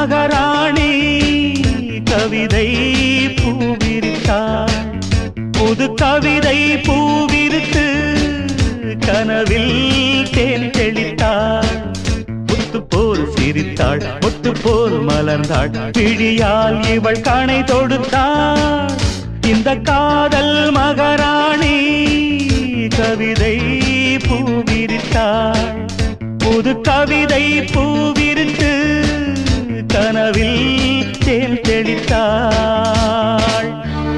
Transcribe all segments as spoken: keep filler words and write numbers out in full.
மகாராணி கவிதை பூவிரித்தாள். புது கவிதை பூவிரித்து கனவில் தேன் தெளித்தாள். முத்து போல் சிரித்தாள், முத்து போல் மலர்ந்தாள். பிழியால் இவள் கணை தொடுத்தாள். இந்த காதல் மகாராணி கவிதை பூவிரித்தாள். புது கவிதை பூவிரித்து கனவில் தேன் தெளித்தாள்.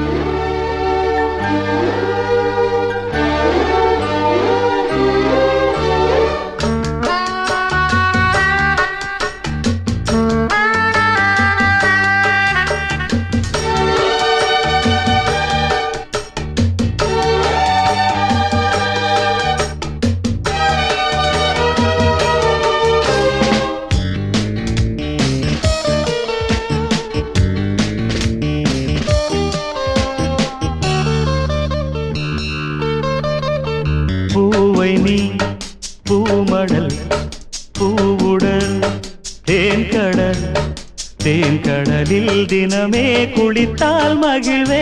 பூவை நீ பூமடல் பூவுடல் தேன்கடல் தேன்கடலில் தினமே குளித்தால் மகிழ்வே.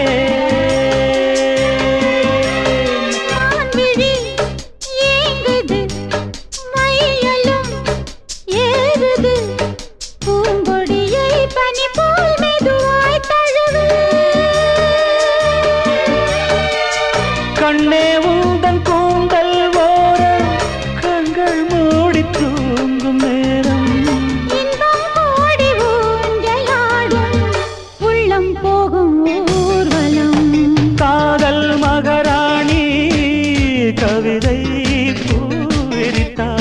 கண்ணே உந்தன் கூந்தல் ஓரம் கண்கள் மூடி தூங்கும் நேரம் ஓடி ஊஞ்சலாடும் உள்ளம் போகும் ஊர்வலம். காதல் மகாராணி கவிதை பூவிரித்தாள்.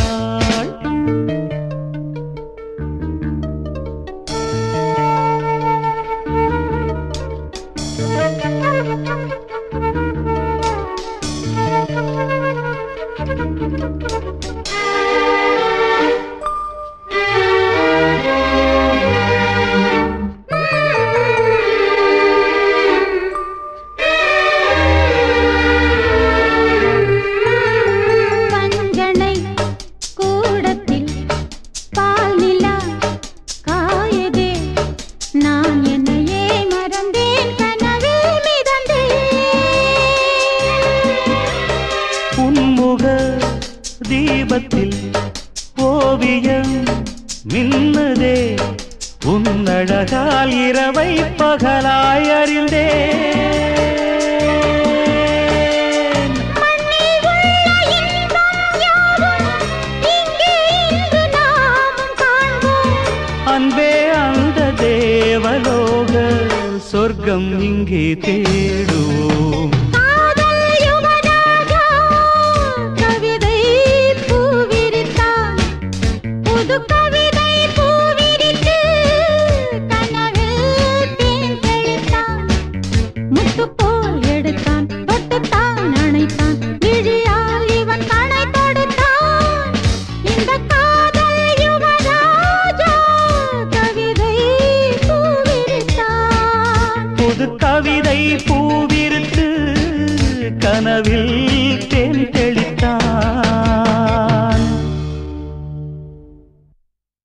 பஞ்சனை கூடத்தில் பால் நிலா காயதே. நான் என்னையே மறந்தேன், கனவில் மிதந்தேன். உன்முக தீபத்தில் ஓவியம் மின்னதே. உன்னழகால் இரவை பகலாய் அறிந்தேன். மண்ணில் உள்ள இன்பம் யாவும் இங்கே இன்று நாமும் காண்போம். அன்பே அந்த தேவலோக சொர்க்கம் இங்கே தேடுவோம். காதல் யுவராஜா கவிதை பூவிரித்தாள். புது கவிதை பூவிரித்து கனவில் தேன் தெளித்தான். முத்து போல் எடுத்தான், தொட்டுத்தான் அணைத்தான். விழியால் இவன் கணை தொடுத்தான். இந்த காதல் யுவராஜா கவிதை பூவிரித்தான். புது கவிதை பூவிரித்து கனவில்